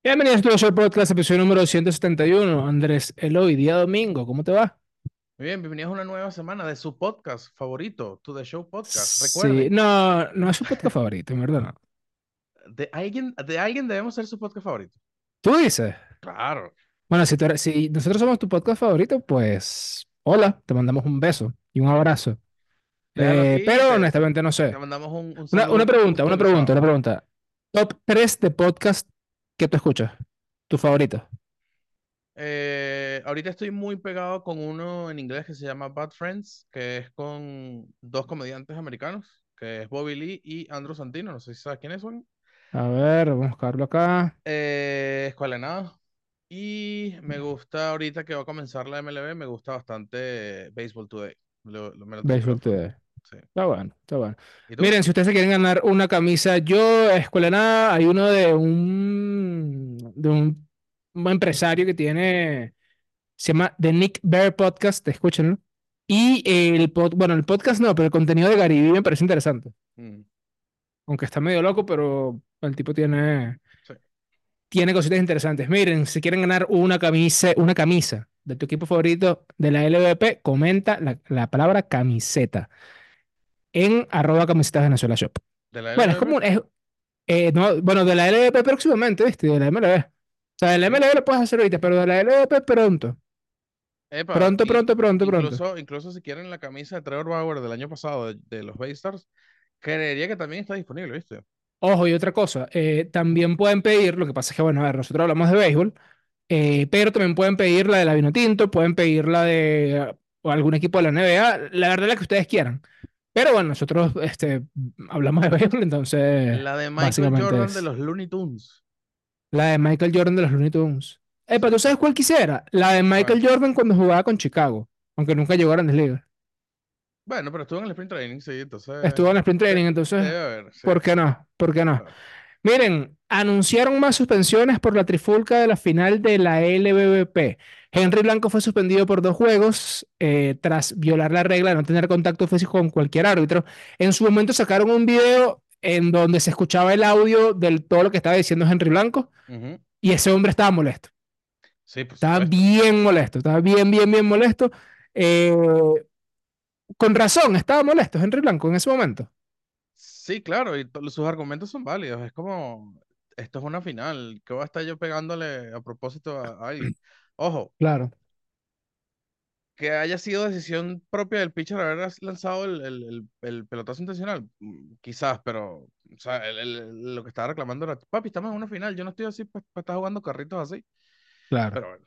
Bienvenidos a tu show podcast, episodio número 171. Andrés Eloy, día domingo, ¿cómo te va? Muy bien, bienvenidos a una nueva semana de su podcast favorito, To The Show Podcast. Sí, Recuerden, no, no es su podcast favorito, en verdad no. de alguien debemos ser su podcast favorito. Tú dices, Claro, bueno, si nosotros somos tu podcast favorito, pues hola, te mandamos un beso y un abrazo. déjalo aquí y Pero te, honestamente no te sé. mandamos un Una saludo pregunta, una pregunta, customizado. una pregunta. Top 3 de podcast que tú escuchas, tu favorito. Ahorita estoy muy pegado con uno en inglés que se llama Bad Friends, que es con dos comediantes americanos, que es Bobby Lee y Andrew Santino. No sé si sabes quiénes son. A ver, vamos a buscarlo acá. Escuela de Nada. Y me gusta ahorita que va a comenzar la MLB, me gusta bastante Baseball Today. Me lo estoy Baseball pegando full. Today. Sí. Está bueno, está bueno. ¿Y tú? Miren, si ustedes se quieren ganar una camisa, yo, Escuela de Nada, hay uno de un empresario que tiene, se llama The Nick Bear Podcast, escúchenlo. Y bueno, el podcast no, pero el contenido de Gary Vee me parece interesante. Mm, Aunque está medio loco, pero el tipo sí. tiene cositas interesantes. Miren, si quieren ganar una camisa de tu equipo favorito de la LVP, comenta la palabra camiseta en @camisetas Venezuela Shop. ¿De la Bueno, es LBP? como, no, bueno, de la LVP próximamente, ¿viste? De la MLB. O sea, de la Sí. MLB lo puedes hacer ahorita, pero de la LVP pronto. Epa, Pronto, pronto, pronto, pronto. incluso si quieren la camisa de Trevor Bauer del año pasado de los Stars, creería que también está disponible, ¿viste? Ojo, y otra cosa, también pueden pedir, lo que pasa es que, bueno, a ver, nosotros hablamos de béisbol, pero también pueden pedir la de la Vinotinto, pueden pedir la de o algún equipo de la NBA, la verdad la que ustedes quieran. Pero bueno, nosotros hablamos de béisbol, entonces La de Michael básicamente Jordan de es los Looney Tunes. la de Michael Jordan de los Looney Tunes. Sí, ¿Tú sabes cuál quisiera? La de Michael ¿cuál? Jordan cuando jugaba con Chicago, aunque nunca llegó a Grandes Ligas. Bueno, pero estuvo en el sprint training, sí, Estuvo entonces en el sprint training, entonces, debe haber, sí. ¿por qué no? ¿Por qué no? Claro. Miren, anunciaron más suspensiones por la trifulca de la final de la LBBP. Henry Blanco fue suspendido por 2 juegos tras violar la regla de no tener contacto físico con cualquier árbitro. En su momento sacaron un video en donde se escuchaba el audio de todo lo que estaba diciendo Henry Blanco Ujú. y ese hombre estaba molesto. Sí, por Estaba supuesto. bien molesto, estaba bien, bien, bien molesto. Eh, con razón, estaba molesto Henry Blanco en ese momento. Sí, claro, y sus argumentos son válidos. Es como, esto es una final, ¿qué voy a estar yo pegándole a propósito a alguien? Ojo, Claro, que haya sido decisión propia del pitcher haber lanzado el pelotazo intencional, quizás, pero o sea, lo que estaba reclamando era, papi, estamos en una final, yo no estoy así para estar jugando carritos así, claro. pero bueno,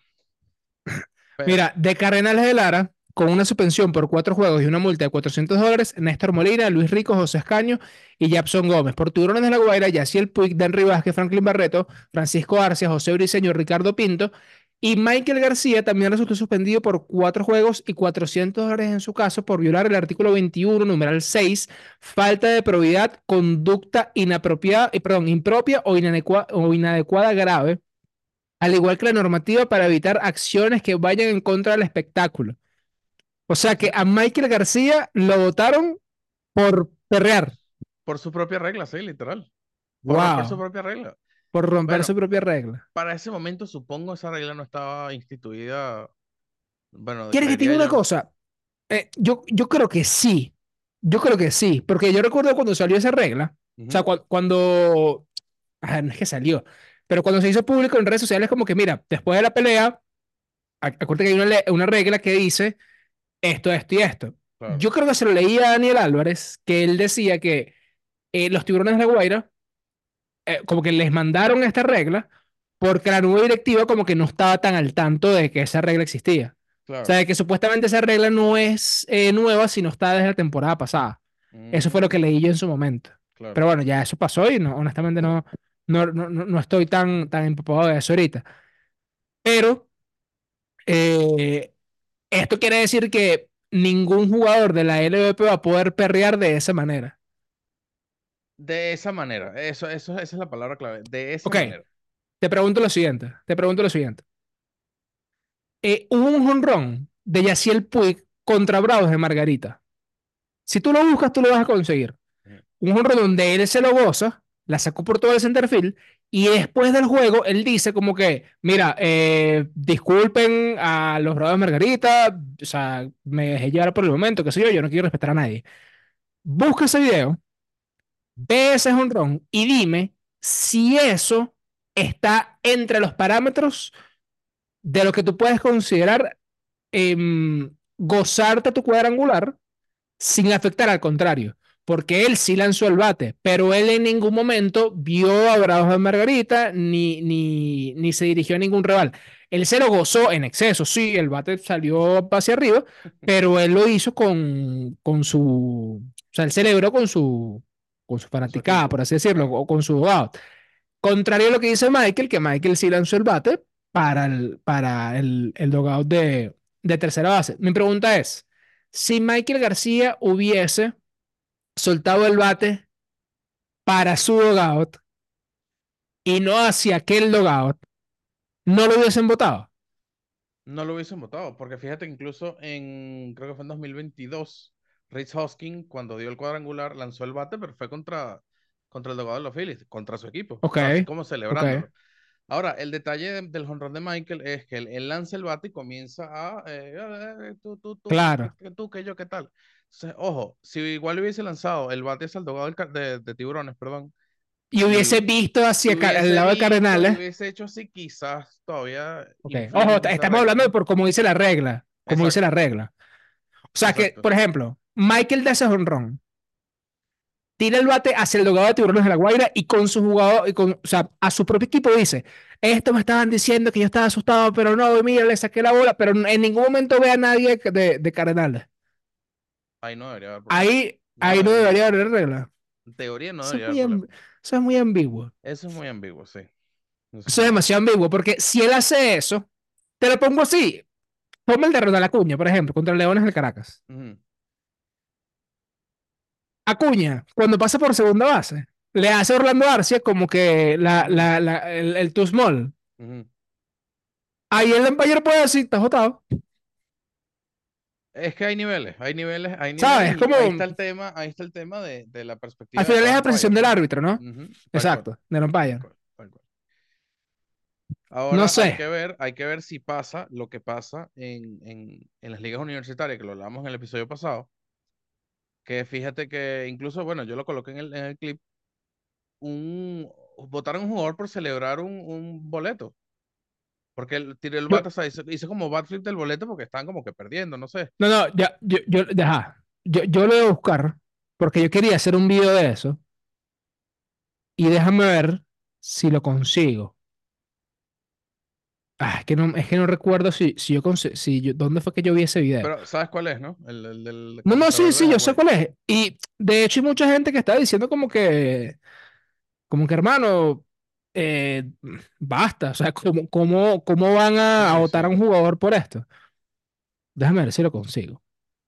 pero Mira, de Cardenales de Lara, con una suspensión por 4 juegos y una multa de $400, Néstor Molina, Luis Rico, José Escaño y Japson Gómez. Por Tiburones de la Guaira, Yaciel Puig, Danry Vázquez, Franklin Barreto, Francisco Arcia, José Briceño, Ricardo Pinto. Y Michael García también resultó suspendido por 4 juegos y $400 en su caso por violar el artículo 21, numeral 6, falta de probidad, conducta inapropiada, perdón, impropia o inadecuada grave, al igual que la normativa para evitar acciones que vayan en contra del espectáculo. O sea que ujú, a Michael García lo votaron por perrear. por su propia regla, sí, literal, por romper su Wow, propia regla. por romper Bueno, su propia regla. para ese momento supongo esa regla no estaba instituida, bueno, ¿Quieres que te diga creería una yo. cosa? Yo creo que sí. Yo creo que sí. Porque yo recuerdo cuando salió esa regla. O sea, Ujú, cuando. No es que salió. Pero cuando se hizo público en redes sociales, como que, mira, después de la pelea, acuérdate que hay una regla que dice esto, esto y esto. claro. Yo creo que se lo leía a Daniel Álvarez, que él decía que los Tiburones de La Guaira, como que les mandaron esta regla, porque la nueva directiva como que no estaba tan al tanto de que esa regla existía. O sea, Claro. de que supuestamente esa regla no es nueva, sino está desde la temporada pasada. Eso fue lo que Mm, leí yo en su momento. claro. Pero bueno, ya eso pasó y no, honestamente no estoy tan empapado de eso ahorita. Pero eh, esto quiere decir que ningún jugador de la LVP va a poder perrear de esa manera. De esa manera, esa es la palabra clave, de esa Ok, manera. te pregunto lo siguiente. Hubo un jonrón de Yaciel Puig contra Bravos de Margarita. Si tú lo buscas, tú lo vas a conseguir. Ujú. Un jonrón donde él se lo goza, la sacó por todo el center field Y después del juego, él dice como que, mira, disculpen a los Bravos de Margarita, o sea, me dejé llevar por el momento, qué sé yo, yo no quiero respetar a nadie. Busca ese video, ve ese jonrón y dime si eso está entre los parámetros de lo que tú puedes considerar gozarte tu cuadrangular sin afectar al contrario, porque él sí lanzó el bate, pero él en ningún momento vio a Bravos de Margarita ni se dirigió a ningún rival. Él se lo gozó en exceso, sí, el bate salió hacia arriba, pero él lo hizo con su, o sea, él celebró con su con su fanaticada, por equipo, así decirlo, claro. o con su out. Contrario a lo que dice Michael, que Michael sí lanzó el bate para el dogout de tercera base. Mi pregunta es, si Michael García hubiese soltado el bate para su dogout y no hacia aquel dogout, ¿no lo hubiesen votado? No lo hubiesen votado, porque fíjate, incluso creo que fue en 2022, Rhys Hoskins, cuando dio el cuadrangular, lanzó el bate, pero fue contra el dogado de los Phillies, contra su equipo, o Ok, sea, así como ok, celebrándolo. Ahora, el detalle del jonrón de Michael es que él lanza el bate y comienza claro. que yo, qué tal. Entonces, ojo, si igual hubiese lanzado el bate hacia el dogado de Tiburones, perdón, Y hubiese y, visto y hacia el hubiese lado de visto y Cardenales. hubiese hecho así, quizás todavía Ok, ojo, infringe esa estamos regla, hablando de ¿no? por cómo dice la regla, como dice la Exacto, regla. O sea que, exacto. por ejemplo, Michael de ese jonrón tira el bate hacia el dogado de Tiburones de la Guaira y con su jugador, o sea, a su propio equipo dice, esto me estaban diciendo que yo estaba asustado, pero no, mira, le saqué la bola, pero en ningún momento ve a nadie de Cardenales. Ahí no debería haber problema. No Ahí no debería. debería haber regla. En teoría no Eso es debería haber problema. eso es muy ambiguo. Eso es muy ambiguo, sí. Eso es Eso muy es ambiguo. demasiado ambiguo, porque si él hace eso, te lo pongo así, toma el de Ronald Acuña, por ejemplo, contra el Leones del Caracas. Ujú, Acuña, cuando pasa por segunda base, le hace a Orlando Arcia como que ujú, el too small. ujú. Ahí el umpire puede decir, está votado. Es que hay niveles, hay niveles, hay niveles ¿Sabes? y Como, ahí está el tema de la al perspectiva de final es cada la precisión umpire, del ¿no? árbitro, ¿no? Ujú, tal cual, Exacto, del tal umpire. cual, tal cual. No Ahora sé. hay que ver si pasa lo que pasa en las ligas universitarias, que lo hablamos en el episodio pasado, que fíjate que incluso, bueno, yo lo coloqué en el clip, votaron a un jugador por celebrar un boleto. Porque él tiró el Yo, bate, o sea, hizo como backflip del boleto porque estaban como que perdiendo, no sé. no, no, ya, ajá. Yo lo voy a buscar porque yo quería hacer un video de eso y déjame ver si lo consigo. Es que no recuerdo dónde fue que yo vi ese video. Pero, ¿sabes cuál es, no? El del No, no, sí, conquistador de sí, yo sé Hawái. cuál es. Y de hecho hay mucha gente que está diciendo como que hermano, basta. O sea, ¿cómo van a Sí, votar a sí. un jugador por esto? Déjame ver si lo consigo.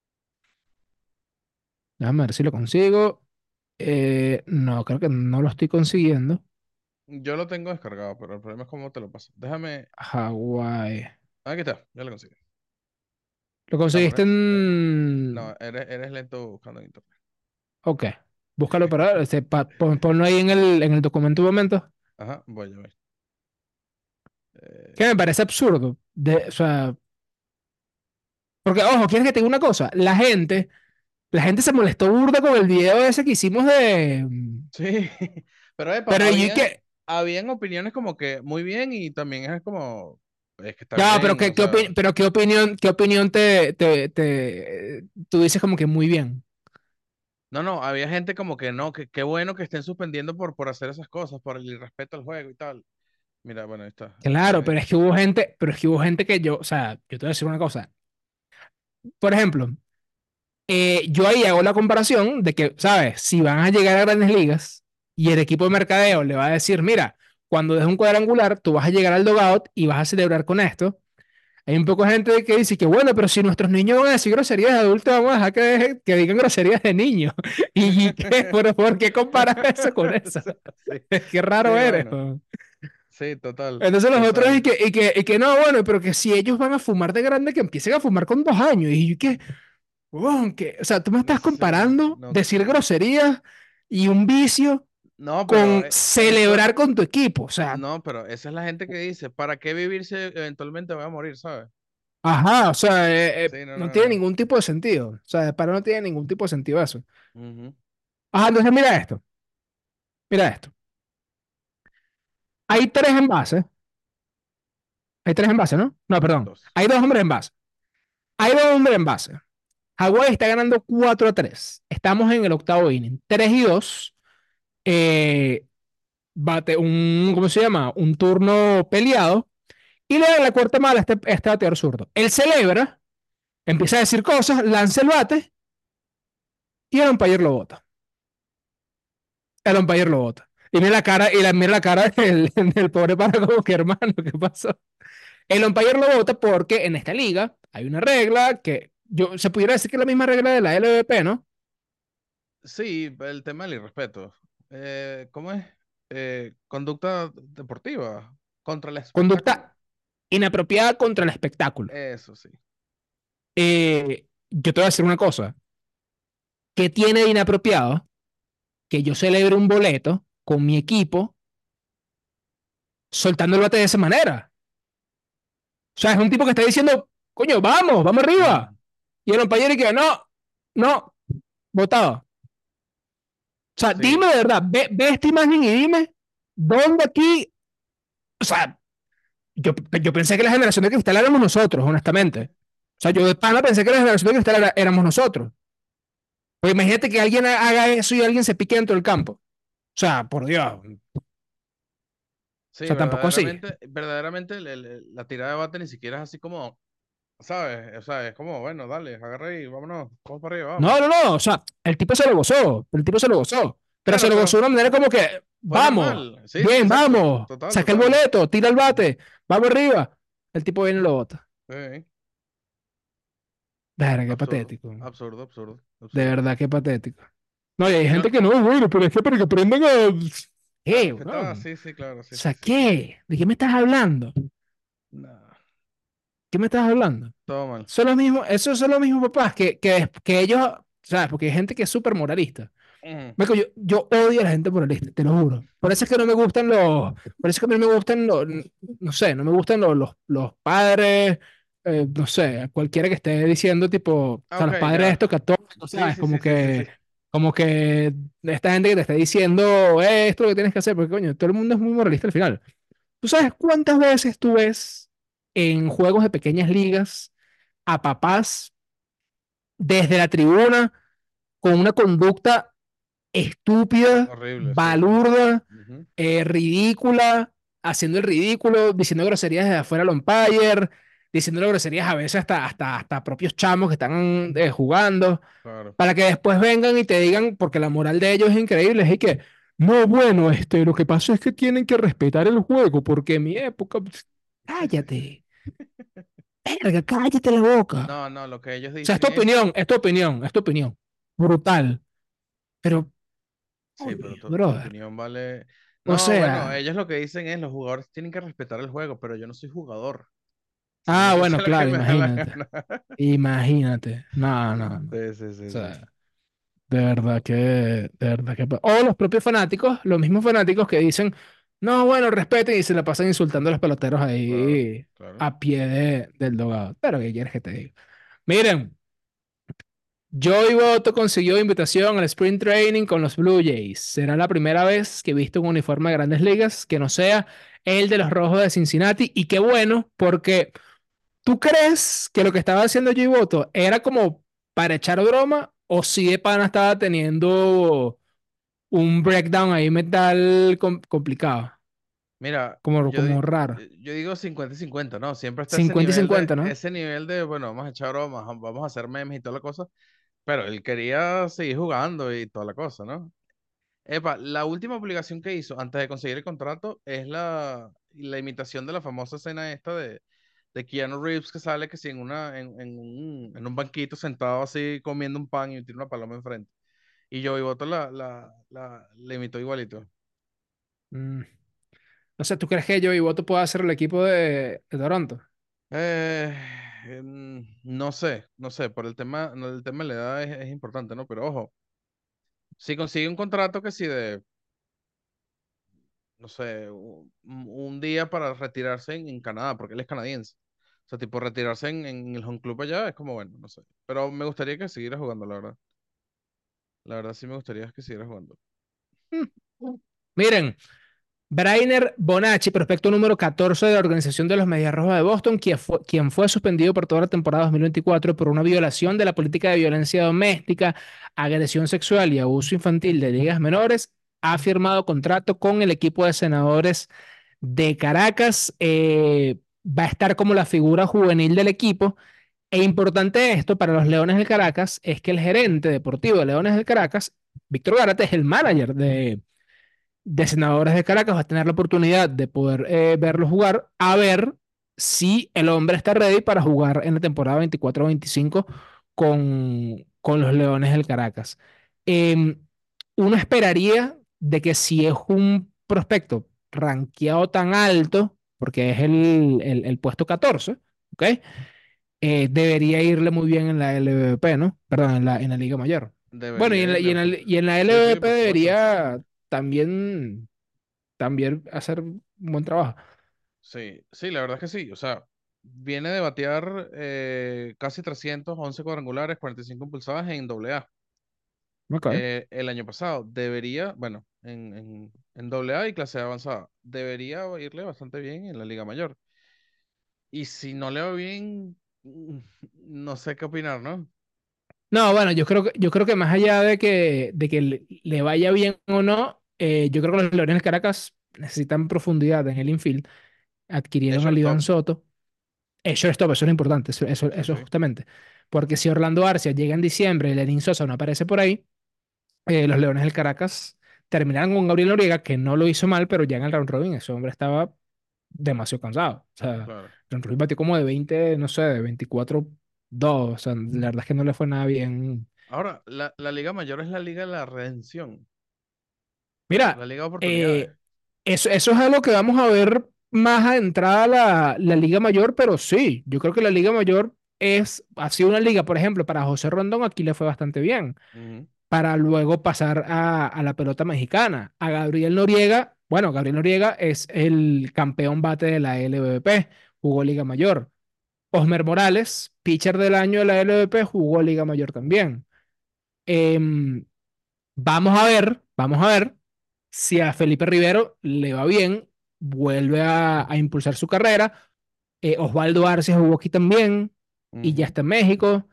Déjame ver si lo consigo. No, creo que no lo estoy consiguiendo. Yo lo tengo descargado, pero el problema es cómo te lo paso. Déjame. Hawái. Aquí está, ya lo conseguí. ¿Lo Estamos, conseguiste no, eres lento buscando en internet. Ok. Búscalo para ponlo ahí en el documento un momento. Ajá, voy a ver. Que me Eh, parece absurdo. O sea, porque, ojo, ¿quieres que te diga una cosa? La gente se molestó burda con el video ese que hicimos de. sí, pero epa, Pero yo que. habían opiniones como que muy bien y también es como, es que está Ya, pero bien, o sea. qué opinión tú dices como que muy bien. No, no, había gente como que no, que qué bueno que estén suspendiendo por hacer esas cosas, por el irrespeto al juego y tal. Mira, bueno, ahí está. Claro, pero es que hubo gente que o sea, yo te voy a decir una cosa. Por ejemplo, yo ahí hago la comparación de que, ¿sabes? Si van a llegar a grandes ligas y el equipo de mercadeo le va a decir, mira, cuando des un cuadrangular, tú vas a llegar al dugout y vas a celebrar con esto. Hay un poco de gente que dice que, bueno, pero si nuestros niños van a decir groserías de adultos, vamos a dejar que digan groserías de niños. ¿Y qué? ¿Pero por qué comparas eso con eso? Sí, Qué raro sí, eres, bueno, weón. sí, total, Entonces los otros y total. que, y que, y que no, bueno, pero que si ellos van a fumar de grande, que empiecen a fumar con 2 años. Y yo que, weón, o sea, tú me estás Sí, comparando no, decir groserías y un vicio. No, pero con eso, celebrar con tu equipo. O sea, no, pero esa es la gente que dice, ¿para qué vivir si eventualmente voy a morir, ¿sabes? ajá, o sea, Sí, no, no no, tiene no. ningún tipo de sentido. O sea, de para no tiene ningún tipo de sentido eso. Ujú. Ajá, entonces mira esto, mira esto. Hay tres envases, hay tres envases, ¿no? No, perdón, Dos. hay dos hombres en base. Hay dos hombres en base. Hawái está ganando 4-3. Estamos en el octavo inning. 3 y 2. eh, bate un, ¿cómo se llama? Un turno peleado. Y le da la cuarta mala a este bateador zurdo. Él celebra, empieza a decir cosas, lanza el bate y el umpire lo bota. El umpire lo bota. Y mira la cara, mira la cara del pobre pana como que hermano, ¿qué pasó? El umpire lo bota porque en esta liga hay una regla que se pudiera decir que es la misma regla de la LVP, ¿no? Sí, el tema del irrespeto. ¿Cómo es? Conducta deportiva contra el espectáculo. Conducta inapropiada contra el espectáculo. Eso sí. Yo te voy a decir una cosa. ¿Qué tiene de inapropiado que yo celebre un boleto con mi equipo soltando el bate de esa manera? O sea, es un tipo que está diciendo, coño, vamos, vamos arriba. Ujú. Y el compañero que no, no, votado. O sea, dime Sí, de verdad, ve esta imagen y dime dónde aquí, o sea, yo pensé que la generación de cristal éramos nosotros, honestamente. O sea, yo de pana pensé que la generación de cristal éramos nosotros. Pues imagínate que alguien haga eso y alguien se pique dentro del campo. O sea, por Dios. O sí, sea, tampoco así. verdaderamente la tirada de bate ni siquiera es así como, ¿sabes? O sea, es como, bueno, dale, agarra y vámonos, vamos para arriba, vamos. No, no, no. O sea, el tipo se lo gozó. El tipo se lo gozó. Pero se Claro, lo gozó pero de una manera como que, fue vamos, normal. Sí, sí, bien, exacto. vamos. Total, Saca el total. boleto, tira el Ujú. bate, vamos arriba. El tipo viene y lo bota. Sí, Verga, qué absurdo, patético. absurdo, absurdo, De absurdo. verdad, qué patético. No, y hay Y gente no, que no, bueno, pero es que para que aprendan a. a ¿Qué, respetar, weón? sí, sí, claro, O sí, sí, sea, sí, sí. ¿qué? ¿De qué me estás hablando? No, ¿Qué me estás hablando? todo mal. Son los mismos, esos son los mismos papás que ellos, ¿sabes? Porque hay gente que es súper moralista. Ujú. Marico, yo odio a la gente moralista, te lo juro. Por eso es que no me gustan por eso es que a mí no me gustan no sé, no me gustan los padres, no sé, cualquiera que esté diciendo tipo, o Ah, sea, ok, los padres ya. estos católicos, Sí, ¿sabes? sí, sí, sí, sí, sí. Como que esta gente que te está diciendo, esto es lo que tienes que hacer", porque coño, todo el mundo es muy moralista al final. ¿Tú sabes cuántas veces tú ves en juegos de pequeñas ligas a papás desde la tribuna con una conducta estúpida, Horrible, sí, sí. balurda, Ujú. ridícula, haciendo el ridículo, diciendo groserías desde afuera al umpire, diciendo groserías a veces hasta propios chamos que están jugando, Claro. para que después vengan y te digan, porque la moral de ellos es increíble, es que, no, bueno, lo que pasa es que tienen que respetar el juego, porque en mi época, cállate, verga, cállate la boca. No, no, lo que ellos O sea, es dicen tu es, opinión, es tu opinión, es tu opinión. Brutal. Pero, sí, pero oye, tu brother. opinión vale. O No, bueno, sea, ellos lo que dicen es, los jugadores tienen que respetar el juego, pero yo no soy jugador. Si yo ah, tengo que bueno, hacer lo que claro, me da la imagínate. gana. Imagínate. No, no, no. O Sí, sí, sí, sí, sí. sea, de verdad que. O los propios fanáticos, los mismos fanáticos que dicen, no, bueno, respeten y se la pasan insultando a los peloteros Claro, ahí claro. a pie del dogado. Pero, ¿qué quieres que te diga? Miren, Joey Votto consiguió invitación al Spring Training con los Blue Jays. Será la primera vez que he visto un uniforme de Grandes Ligas que no sea el de los Rojos de Cincinnati. Y qué bueno, porque ¿tú crees que lo que estaba haciendo Joey Votto era como para echar broma o si de pana estaba teniendo un breakdown ahí mental complicado, Mira, como raro? yo digo 50 y 50, ¿no? Siempre está 50 y 50, ¿no? ese nivel de, bueno, vamos a echar bromas, vamos a hacer memes y toda la cosa, pero él quería seguir jugando y toda la cosa, ¿no? Epa, la última publicación que hizo antes de conseguir el contrato es la imitación de la famosa escena esta de Keanu Reeves que sale que sí en un banquito sentado así comiendo un pan y tiene una paloma enfrente. Y Joey Boto la imitó igualito. Mm. O sea, ¿tú crees que Joey Votto pueda hacer el equipo de Toronto? Eh, no sé, no sé, por el tema, no, el tema de la edad es importante, ¿no? Pero ojo, si consigue un contrato que sí no sé, un día para retirarse en Canadá, porque él es canadiense. O sea, tipo, retirarse en el home club allá es como, bueno, no sé. Pero me gustaría que siguiera jugando, la verdad. La verdad sí me gustaría que siguiera jugando. Mm. Miren, Brainer Bonacci, prospecto número 14 de la Organización de los Medias Rojas de Boston, quien fue suspendido por toda la temporada 2024 por una violación de la política de violencia doméstica, agresión sexual y abuso infantil de ligas menores, ha firmado contrato con el equipo de senadores de Caracas. Va a estar como la figura juvenil del equipo. E importante esto para los Leones del Caracas es que el gerente deportivo de Leones del Caracas, Víctor Gárate, es el manager de Senadores de Caracas. Va a tener la oportunidad de poder verlo jugar, a ver si el hombre está ready para jugar en la temporada 24-25 con los Leones del Caracas. Eh, Uno esperaría de que si es un prospecto rankeado tan alto, porque es el puesto 14, ¿ok? Debería irle muy bien en la LVP, ¿no? Perdón, en la Liga Mayor. Bueno, Debería irle bastante. y en la Sí, sí, LVP por supuesto. debería también hacer un buen trabajo. Sí, sí, la verdad es que sí. O sea, viene de batear casi 311 cuadrangulares, 45 impulsadas en AA. Ok. El año pasado debería, bueno, en AA y clase avanzada, debería irle bastante bien en la Liga Mayor. Y si no le va bien, no sé qué opinar, ¿no? No, bueno, yo creo que más allá de que le vaya bien o no, yo creo que los Leones del Caracas necesitan profundidad en el infield. Es Adquirieron al Iván shortstop. Soto. Shortstop, eso es lo importante, Sí, eso sí, justamente. Porque si Orlando Arcia llega en diciembre y Lenin Sosa no aparece por ahí, los Leones del Caracas terminaron con Gabriel Noriega, que no lo hizo mal, pero ya en el round robin ese hombre estaba demasiado cansado. O sea, claro. round robin batió como de 20, no sé, de 24-2. O sea, la verdad es que no le fue nada bien. Ahora, la Liga Mayor es la Liga de la Redención, la Mira, Liga de Oportunidades. eso es algo que vamos a ver más adentrada la Liga Mayor, pero sí, yo creo que la Liga Mayor ha sido una liga, por ejemplo, para José Rondón aquí le fue bastante bien, Ujú, para luego pasar a la pelota mexicana. A Gabriel Noriega, bueno, Gabriel Noriega es el campeón bate de la LVP, jugó Liga Mayor. Osmer Morales, pitcher del año de la LVP, jugó Liga Mayor también. Em, vamos a ver si a Felipe Rivero le va bien, vuelve a impulsar su carrera. Osvaldo Arce jugó aquí también y ya ujú. está en México.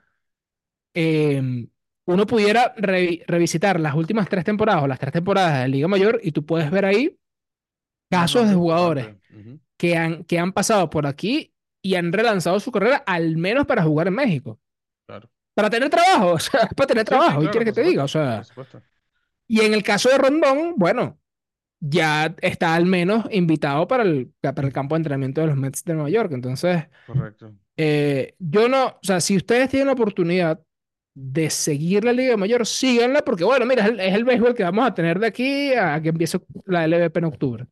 Eh, Uno pudiera revisitar las últimas 3 temporadas o las 3 temporadas de la Liga Mayor y tú puedes ver ahí Los casos de nombres jugadores importantes. Ujú. que han pasado por aquí y han relanzado su carrera al menos para jugar en México. Claro. Para tener trabajo, o sea, para tener Sí, sí, trabajo. ¿Y claro, quieres que por te diga? O supuesto, por sea, supuesto. y en el caso de Rondón, bueno, ya está al menos invitado para el campo de entrenamiento de los Mets de Nueva York. Entonces, Correcto. yo no, o sea, si ustedes tienen la oportunidad de seguir la Liga Mayor, síganla, porque bueno, mira, es el béisbol que vamos a tener de aquí a que empiece la LVP en octubre.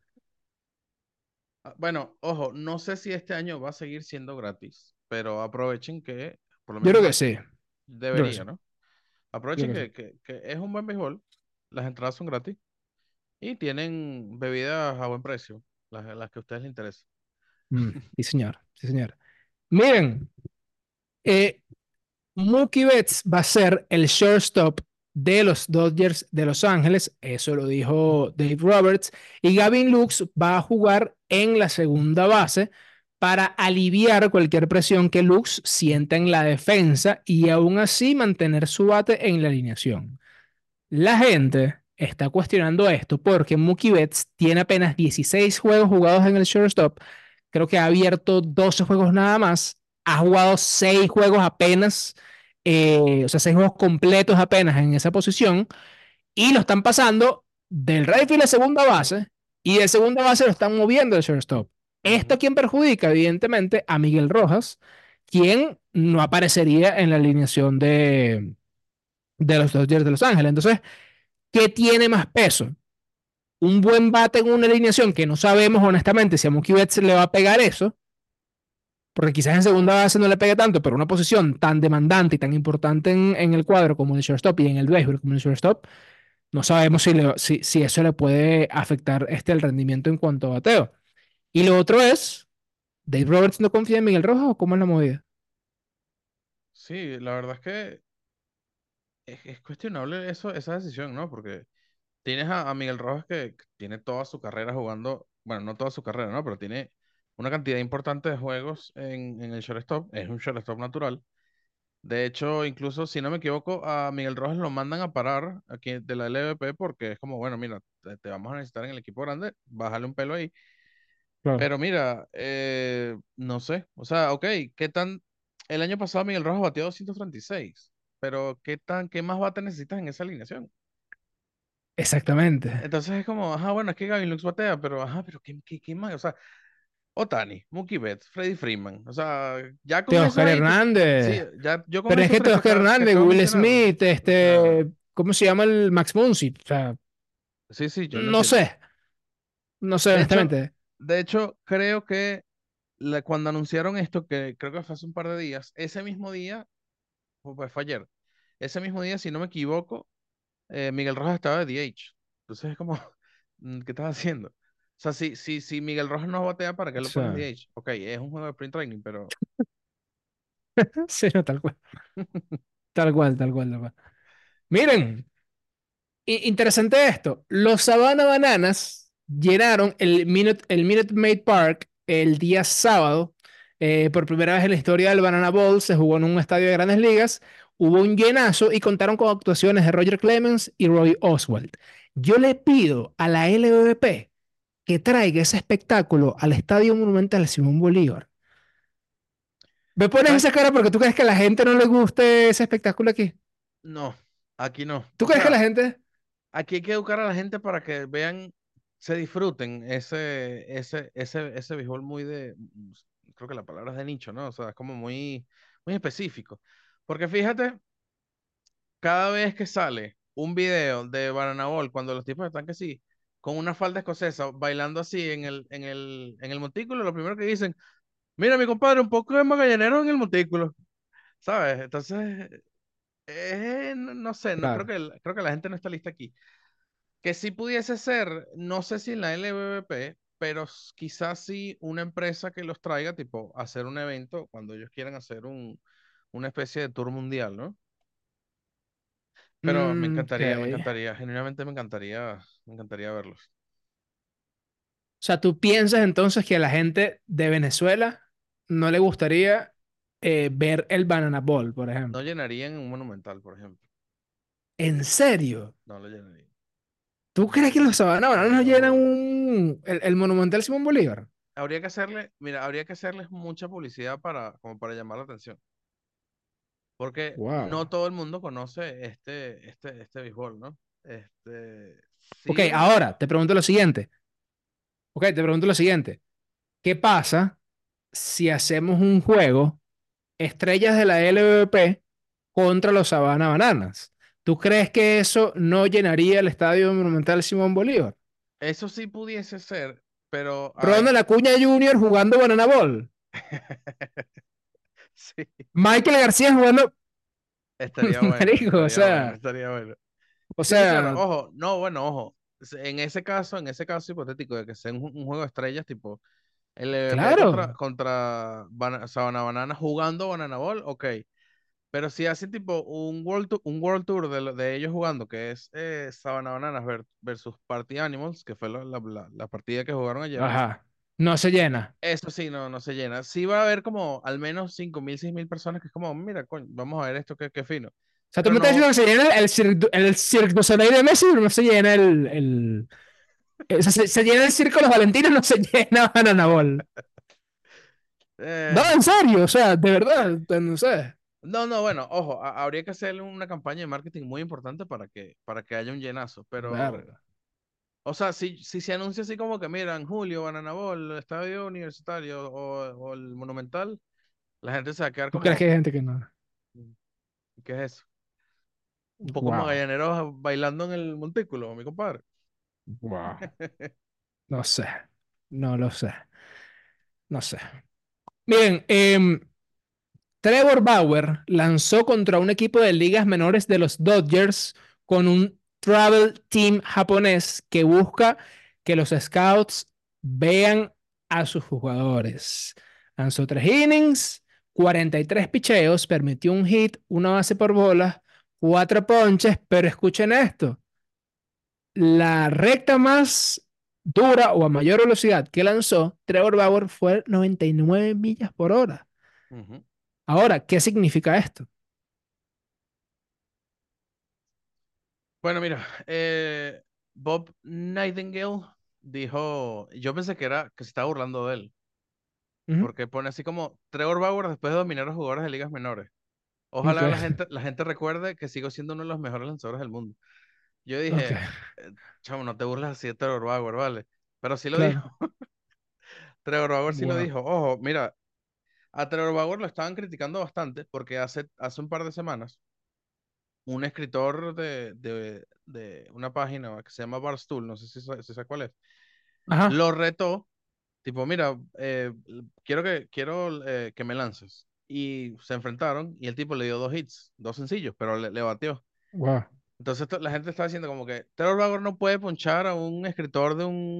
Bueno, ojo, no sé si este año va a seguir siendo gratis, pero aprovechen que, por lo Yo menos creo que sí, creo que sí, debería, ¿no? Aprovechen creo que sí. que es un buen béisbol, las entradas son gratis y tienen bebidas a buen precio, las que a ustedes les interesen. Sí, señor, sí, señor. Miren, eh, Mookie Betts va a ser el shortstop de los Dodgers de Los Ángeles, eso lo dijo Dave Roberts, y Gavin Lux va a jugar en la segunda base para aliviar cualquier presión que Lux sienta en la defensa y aún así mantener su bate en la alineación. La gente está cuestionando esto porque Mookie Betts tiene apenas 16 juegos jugados en el shortstop. Creo que ha abierto 12 juegos nada más. Ha jugado 6 juegos apenas, o sea, 6 juegos completos apenas en esa posición. Y lo están pasando del right field a segunda base. Y de segunda base lo están moviendo al shortstop. ¿Esto a Ujú. quién perjudica? Evidentemente a Miguel Rojas, quien no aparecería en la alineación de los Dodgers de Los Ángeles. Entonces, ¿qué tiene más peso? Un buen bate en una alineación que no sabemos honestamente si a Mookie Betts le va a pegar eso, porque quizás en segunda base no le pegue tanto, pero una posición tan demandante y tan importante en el cuadro como el shortstop y en el béisbol como el shortstop, No sabemos si eso le puede afectar el rendimiento en cuanto a bateo. Y lo otro es, ¿Dave Roberts no confía en Miguel Rojas o cómo es la movida? Sí, la verdad es que es cuestionable eso, esa decisión, ¿no? Porque tienes a Miguel Rojas que tiene toda su carrera jugando, bueno, no toda su carrera, ¿no? Pero tiene una cantidad importante de juegos en el shortstop, es un shortstop natural. De hecho, incluso si no me equivoco, a Miguel Rojas lo mandan a parar aquí de la LVP porque es como, bueno, mira, te vamos a necesitar en el equipo grande, bájale un pelo ahí. Claro. Pero mira, no sé, o sea, ok, ¿qué tan... El año pasado Miguel Rojas batió 236, pero ¿qué más bate necesitas en esa alineación? Exactamente. Entonces es como, ajá, bueno, es que Gavin Lux batea, pero ajá, pero ¿qué más? O sea, Otani, Mookie Betts, Freddie Freeman, o sea, ya con eso Oscar ahí, sí, Hernández. ya yo con Pero es esos que tres Oscar que Hernández, acabo de Will mencionar, Smith, o sea, ¿cómo se llama el Max Muncy? O sea, sí, sí, yo lo no entiendo. sé, no sé, De hecho, honestamente. de hecho, creo que cuando anunciaron esto, que creo que fue hace un par de días, ese mismo día, pues fue ayer, ese mismo día, si no me equivoco, Miguel Rojas estaba de DH. Entonces es como, ¿qué estás haciendo? O sea, si Miguel Rojas no batea, ¿para qué O lo pones sea, DH? Ok, es un juego de sprint training, pero sí, no, tal cual, tal cual, tal cual, tal cual. Miren, interesante esto. Los Savannah Bananas llenaron el Minute Maid Park el día sábado. Por primera vez en la historia del Banana Bowl se jugó en un estadio de grandes ligas. Hubo un llenazo y contaron con actuaciones de Roger Clemens y Roy Oswald. Yo le pido a la LVP que traiga ese espectáculo al Estadio Monumental Simón Bolívar. Me pones ¿sabes? esa cara porque tú crees que a la gente no le guste ese espectáculo aquí. No, aquí no. ¿Tú O crees que la sea, gente... aquí hay que educar a la gente para que vean, se disfruten ese béisbol muy creo que la palabra es de nicho, ¿no? O sea, es como muy específico. Porque fíjate, cada vez que sale un video de Banana Ball, cuando los tipos están que sí, con una falda escocesa, bailando así en el montículo, lo primero que dicen, mira, mi compadre, un poco de magallanero en el montículo, ¿sabes? Entonces, no sé, no creo Claro. creo que la gente no está lista aquí. Que sí pudiese ser, no sé si en la LBBP, pero quizás sí una empresa que los traiga, tipo, a hacer un evento cuando ellos quieran hacer una especie de tour mundial, ¿no? Pero Ok. me encantaría, genuinamente me encantaría verlos. O sea, ¿tú piensas entonces que a la gente de Venezuela no le gustaría ver el Banana Bowl, por No ejemplo? llenarían un monumental, por ejemplo. ¿En serio? No lo llenarían. ¿Tú crees que los Te sabanabanos no lo llenan juro. el Monumental Simón Bolívar? Habría que hacerle, mira, habría que hacerles mucha publicidad como para llamar la atención. Porque no Wow. todo el mundo conoce este béisbol, ¿no? Ok, Sí es un, ahora te pregunto lo siguiente. Ok, te pregunto lo siguiente. ¿Qué pasa si hacemos un juego estrellas de la LVP contra los Sabana Bananas? ¿Tú crees que eso no llenaría el Estadio Monumental Simón Bolívar? eso sí pudiese ser, pero Ronald Acuña Jr. jugando Banana Ball. sí, Michael García jugando, marico, estaría bueno, estaría bueno. o Sí, sí, claro, sea, ojo, no, bueno, ojo. En ese caso hipotético de que sea un juego de estrellas, tipo LVP contra, claro, Sabana Banana jugando Banana Ball, ok. Pero si hacen tipo un World Tour de ellos jugando, que es Sabana Bananas versus Party Animals, que fue la partida que jugaron ayer, ajá, no se llena. eso sí, no se llena. Sí va a haber como al menos 5.000, 6.000 personas que es como, mira, coño, vamos a ver esto, qué fino. O sea, tú Pero me estás diciendo no, que se llena el Cirque du Soleil de Messi, pero no se llena o sea, se llena el Circo de los Valentinos, no se llena Banana Ball. No, eh, en serio, o sea, de verdad, no sé. no, bueno, ojo, habría que hacerle una campaña de marketing muy importante para que haya un llenazo. Pero, Verga. o sea, si se anuncia así como que, mira, en julio, Banana Ball, el Estadio Universitario o el Monumental, la gente se va a quedar ¿Tú crees que como, hay gente que no? "Mm, ¿qué es eso? Un poco Wow, magallaneros bailando en el montículo, mi compadre. wow. No sé, no lo sé, no sé. Miren, Trevor Bauer lanzó contra un equipo de ligas menores de los Dodgers con un travel team japonés que busca que los scouts vean a sus jugadores. Lanzó 3 innings, 43 picheos, permitió un hit, una base por bolas, 4 ponches, pero escuchen esto, la recta más dura o a mayor velocidad que lanzó Trevor Bauer fue 99 millas por hora. Ujú. Ahora, ¿qué significa esto? Bueno, mira, Bob Nightingale dijo, yo pensé que se estaba burlando de él, Ujú. porque pone así como Trevor Bauer después de dominar a jugadores de ligas menores. Ok, Ojalá la gente recuerde que sigo siendo uno de los mejores lanzadores del mundo. Yo ok, dije, chamo, no te burles así de Trevor Bauer, ¿vale? Pero sí lo dijo. claro. Trevor Bauer sí lo Wow. dijo. Ojo, mira, a Trevor Bauer lo estaban criticando bastante porque hace un par de semanas un escritor de una página que se llama Barstool, no sé si sabes cuál es, Ajá. lo retó, tipo, mira, quiero que me lances. Y se enfrentaron y el tipo le dio 2 hits, 2 sencillos, pero le batió. Wow. Entonces la gente está diciendo como que Trevor Bauer no puede ponchar a un escritor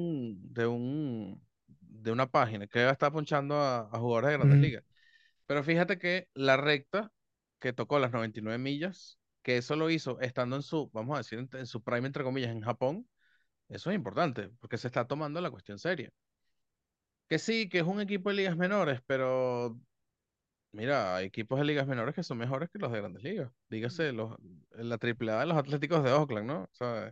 de una página que está ponchando a jugadores de grandes Ujú. ligas. Pero fíjate que la recta que tocó las 99 millas, que eso lo hizo estando en su, vamos a decir, en su prime, entre comillas, en Japón, eso es importante, porque se está tomando la cuestión seria. Que sí, que es un equipo de ligas menores, pero mira, hay equipos de ligas menores que son mejores que los de grandes ligas. Dígase, la triple A de los Atléticos de Oakland, ¿no? O sea,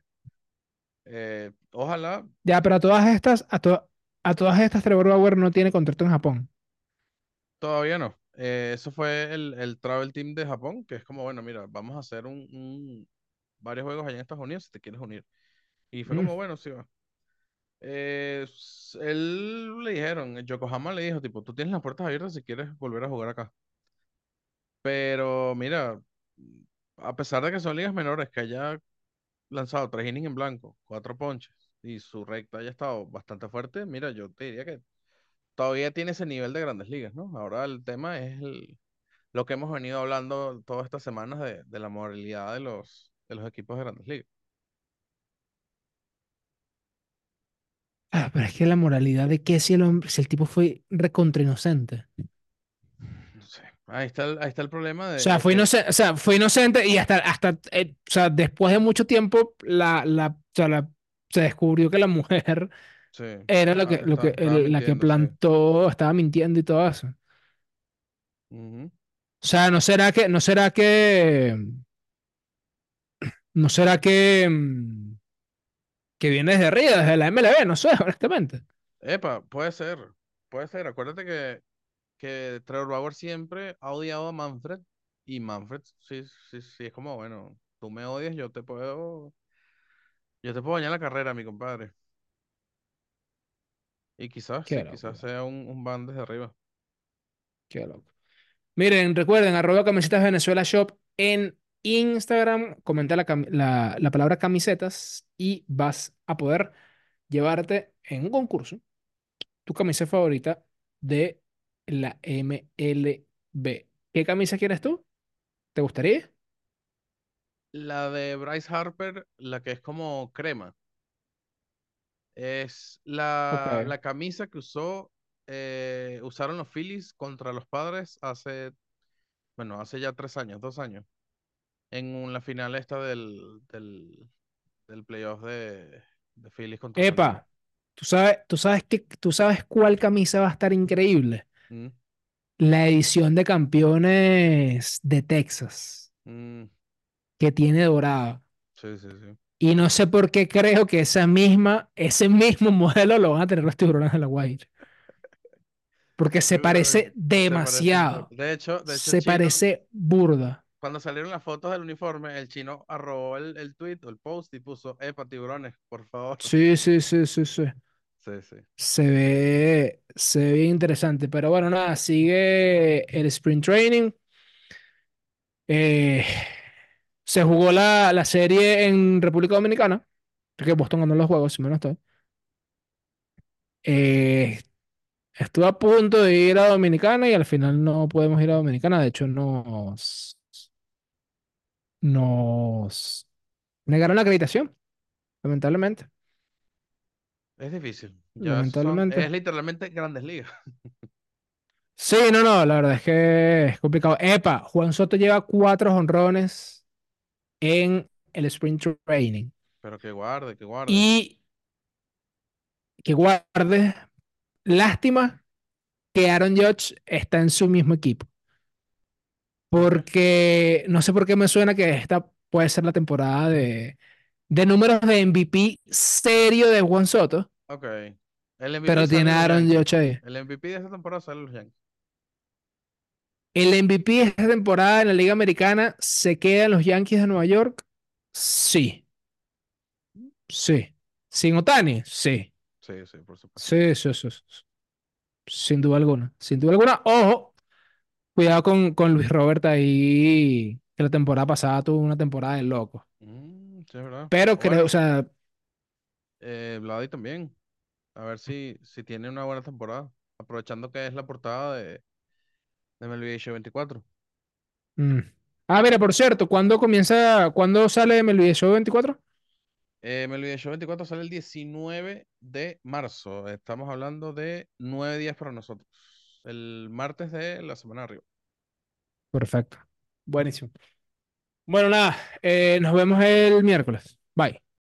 ojalá, Ya, pero a todas estas Trevor Bauer no tiene contrato en Japón. todavía no. Eso fue el Travel Team de Japón, que es como, bueno, mira, vamos a hacer varios juegos allá en Estados Unidos si te quieres unir. Y fue Mm, como, bueno, sí va. Él le dijeron, Yokohama le dijo, tipo, tú tienes las puertas abiertas si quieres volver a jugar acá. Pero mira, a pesar de que son ligas menores, que haya lanzado 3 innings en blanco, 4 ponches, y su recta haya estado bastante fuerte, mira, yo te diría que todavía tiene ese nivel de grandes ligas, ¿no? Ahora el tema es lo que hemos venido hablando todas estas semanas de la moralidad de los equipos de grandes ligas. pero es que la moralidad de que si el tipo fue recontra inocente. No sé. Ahí está el problema O de, sea, de que, o sea, fue inocente y o sea, después de mucho tiempo, o sea, se descubrió que la mujer sí, era estaba la que mintiendo, sí. plantó, estaba mintiendo y todo eso. Ujú. O sea, no será que viene desde arriba, desde la MLB, no sé, honestamente. Epa, puede ser, puede ser. Acuérdate que Trevor Bauer siempre ha odiado a Manfred y Manfred sí, sí, sí, es como, bueno, tú me odias, yo te puedo dañar la carrera, mi compadre. Y quizás, Qué sí, quizás locura, sea un ban desde arriba. qué loco. Miren, recuerden, @camisetas Venezuela Shop en Instagram, comenta la palabra camisetas y vas a poder llevarte en un concurso tu camisa favorita de la MLB. ¿Qué camisa quieres tú? ¿Te gustaría? La de Bryce Harper, la que es como crema, es Ok. la camisa que usaron los Phillies contra los Padres hace ya 3 años, 2 años, en la final esta del playoff de Phillies contra San Diego. Epa, tú sabes cuál camisa va a estar increíble. Mm, La edición de campeones de Texas, mm, que tiene dorada. sí, sí, sí. Y no sé por qué creo que ese mismo modelo lo van a tener los tiburones de la Guaira. Porque se Seguramente. parece Se parece un poco. demasiado. De hecho, el Se chino, parece burda. cuando salieron las fotos del uniforme, el chino arrobó el tweet o el post y puso, epa, tiburones, por favor. Sí, sí, sí, sí, sí. Sí, sí. Se ve bien interesante. Pero bueno, nada, sigue el sprint training. Eh, Se jugó la serie en República Dominicana, porque Boston ganó los juegos, si mal no estoy. Eh, Estuve a punto de ir a Dominicana y al final no podemos ir a Dominicana. De hecho, nos Negaron la acreditación, lamentablemente. Es difícil. Ya esos son, Lamentablemente. es literalmente Grandes Ligas. Sí, no, no, la verdad es que es complicado. Epa, Juan Soto lleva 4 jonrones en el Spring Training. Pero que guarde, que guarde. Y que guarde. Lástima que Aaron Judge está en su mismo equipo. ¿Por qué? Porque no sé por qué me suena que esta puede ser la temporada de números de MVP serio de Juan Soto, Ok. El MVP pero sale tiene en a los Aaron Yankees. Judge ahí. El MVP de esta temporada sale en los Yankees. ¿El MVP de esta temporada en la Liga Americana se queda en los Yankees de Nueva York? Sí, sí. ¿Sin Otani? Sí. Sí, sí, por supuesto. Sí, sí, sí, sí. Sin duda alguna. Sin duda alguna. Ojo, cuidado con Luis Robert ahí, que la temporada pasada tuvo una temporada de loco. Sí, es verdad. Pero creo, o Bueno, sea, Vladi también. A ver si tiene una buena temporada. Aprovechando que es la portada de MLB Show 24. mm. Ah, mira, por cierto, cuándo sale MLB Show 24? MLB Show 24 sale el 19 de marzo. Estamos hablando de 9 días para nosotros. El martes de la semana arriba. Perfecto. Buenísimo. Bueno, nada, nos vemos el miércoles. Bye.